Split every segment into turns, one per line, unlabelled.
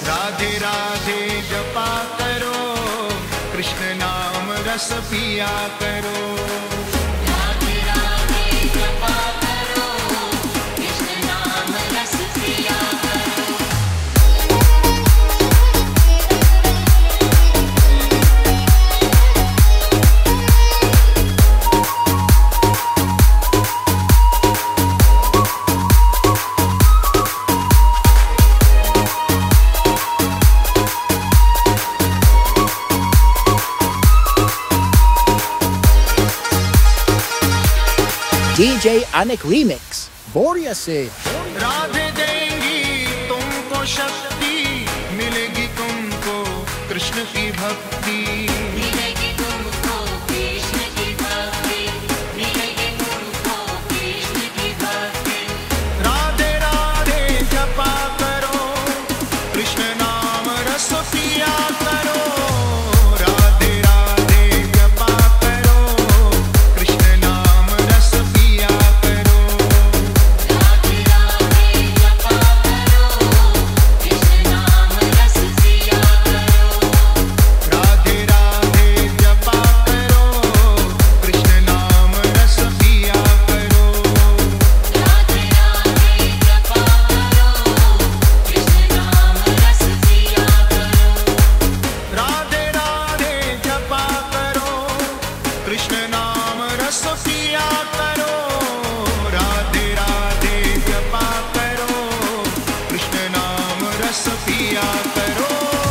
राधे राधे जपा करो, कृष्ण नाम रस पिया करो।
राधे राधे जपा करो, कृष्ण नाम रस पिया करो।
DJ Anik Remix बोरिया से।
राधे देंगी तुमको शक्ति, मिलेगी तुमको कृष्ण की भक्ति।
मिलेगी तुमको कृष्ण की भक्ति, मिलेगी तुमको कृष्ण की भक्ति।
राधे राधे जपा करो, कृष्ण नाम रस पिया करो। राधे राधे जपा करो, कृष्ण नाम रस पिया करो।
राधे राधे जपा करो, कृष्ण नाम रस पिया करो।
राधे राधे जपा करो, कृष्ण नाम रस पिया करो।
राधे राधे जपा करो, कृष्ण नाम रस पिया करो।
राधे राधे जपा करो, कृष्ण नाम रस पिया करो। राधे राधे जपा करो, कृष्ण नाम रस पिया करो।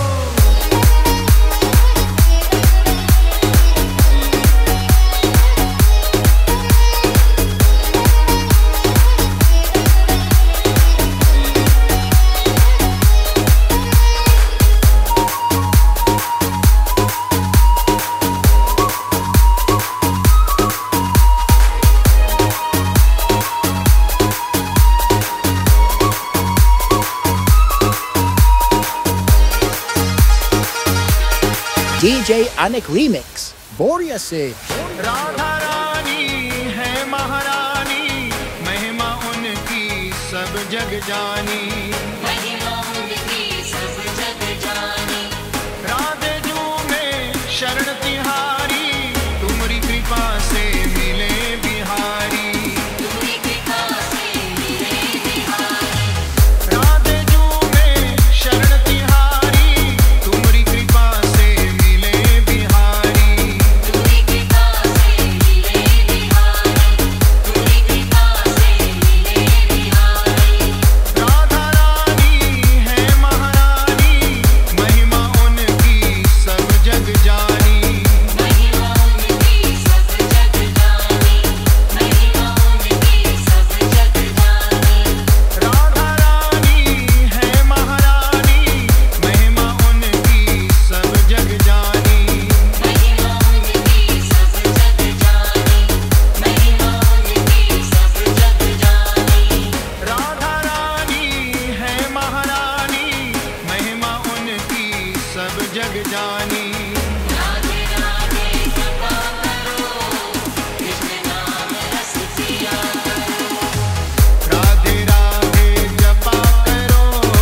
DJ Anik Remix बोरिया से।
राधा रानी है महारानी, महिमा उनकी सब जग जानी।
महिमा उनकी सब जग जानी।
राधे जू में शरण तिहारी, तुम्हारी कृपा से मिले बिहारी।
तुम्हारी कृपा से मिले बिहारी।
राधे जू में शरण तिहारी, तुम्हारी कृपा से मिले बिहारी।
तुम्हारी कृपा से मिले बिहारी। तुम्हारी कृपा से मिले बिहारी।
राधा रानी है महारानी, महिमा उनकी सब जग जानी।
महिमा उनकी सब जग जानी। महिमा उनकी सब जग जानी।
राधा रानी है महारानी, महिमा उनकी सब जग जानी।
महिमा उनकी सब जग जानी। महिमा उनकी सब जग जानी।
राधा रानी है महारानी, महिमा उनकी सब जग जानी।
राधे राधे जपा करो, कृष्ण नाम रस पिया करो।
राधे राधे जपा करो,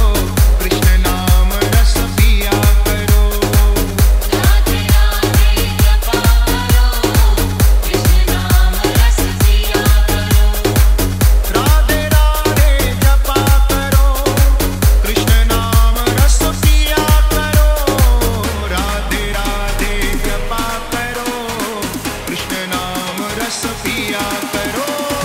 कृष्ण नाम रस पिया करो।
राधे राधे जपा करो, कृष्ण नाम रस पिया करो।
राधे राधे जपा करो, कृष्ण नाम रस पिया करो। राधे राधे जपा करो, कृष्ण नाम रस पिया करो।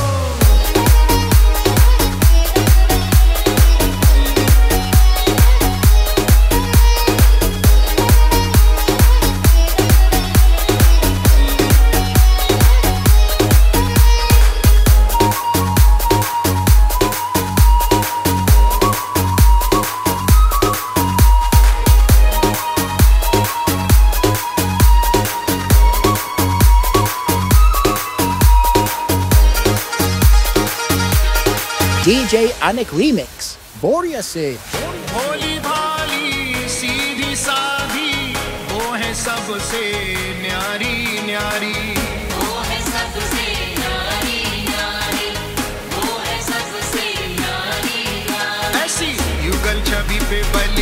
DJ Anik Remix बोरिया से।
भोली भाली सीधी साधी, वो है सबसे न्यारी न्यारी।
वो है सबसे न्यारी न्यारी। वो है सबसे न्यारी न्यारी।
ऐसी युगल छवि पे बलि